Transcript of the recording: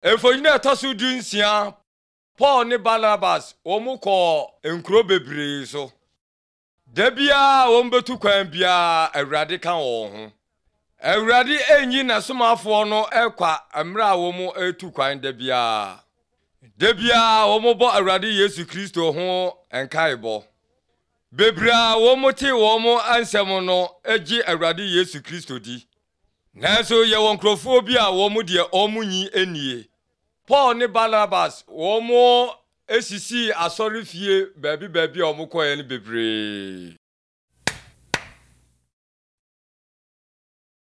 Efonyina etosu dunsia Paul ne Barnabas omuko enkro bebre so. Debia wombetu kwan bia Awurade kan wo ho. Awurade enyi na somafo no ekwa amra wo mu etu kwan debia wo mo bo Awurade Yesu Kristo ho enkaebo. Bebra wo mo ti wo mo ansem no egi Awurade Yesu Kristo di. Nanso ye won krofo bi a wo mo de omunyi enie. Paul ne Barnabas wo mo esisi asori fie baabi omo koye ne bebre.